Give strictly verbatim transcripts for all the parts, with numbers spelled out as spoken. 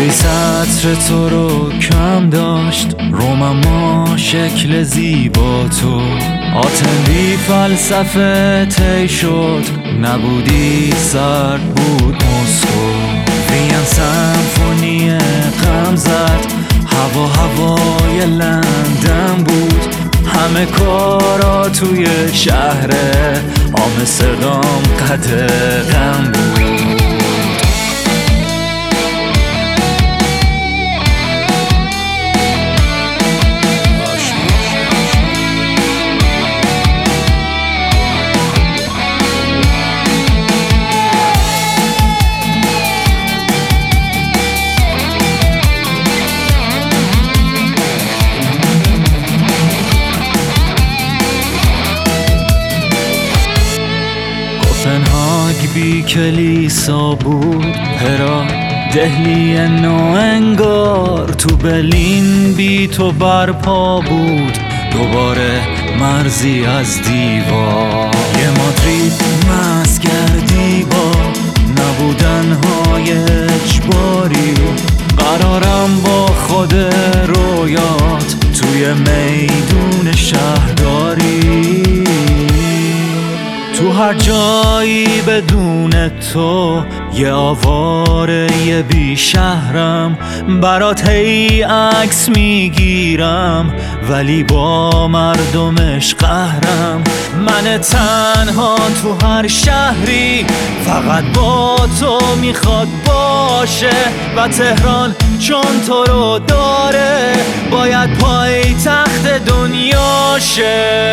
ولی سطر تو رو کم داشت روم اما شکل زیبا تو آتندی فلسفه تی شد نبودی سرد بود مسکو وین سمفونی غم زد هوا هوای لندن بود همه کارا توی شهر آمستردام قدغن بود کوپنهاگ بی کلیسا بود پرا دهلی نوانگار تو برلین بی تو برپا بود دوباره مرزی از دیوار یه مادرید مست کردی با نبودن های اجباری قرارم با خود رویات توی میدون شهرداری تو هر جایی بدون تو یه آواره یه بی شهرم برات هی عکس میگیرم ولی با مردمش قهرم من تنها تو هر شهری فقط با تو میخواد باشه و تهران چون تو رو داره باید پای تخت دنیاشه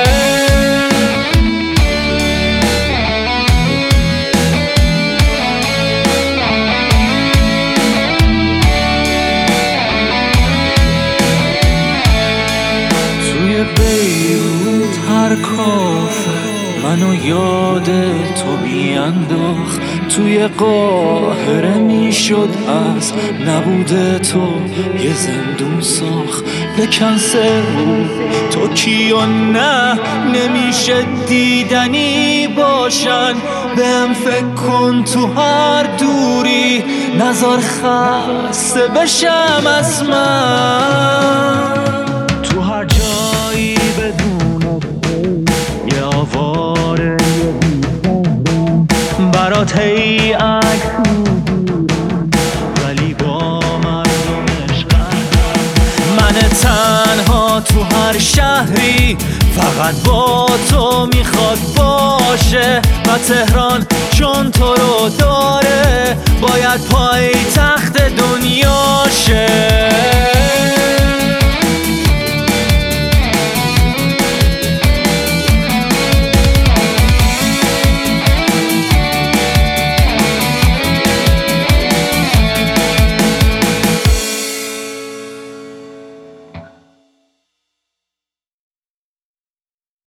بیروت هر کافه منو یاد تو بینداخت توی قاهره میشد از نبوده تو یه زندون ساخت بکنسل تو کی و نه نمیشه دیدنی باشن بهم فکر کن تو هر دوری نزار خسته بشم از من تو هر جایی بدون تو یه آواره یه بیشترم برات هی عکس میگیرم ولی با مردمش قهرم من تنها تو هر شهری فقط با تو میخواد باشه و تهران چون تو رو داره باید پای تخت دنیا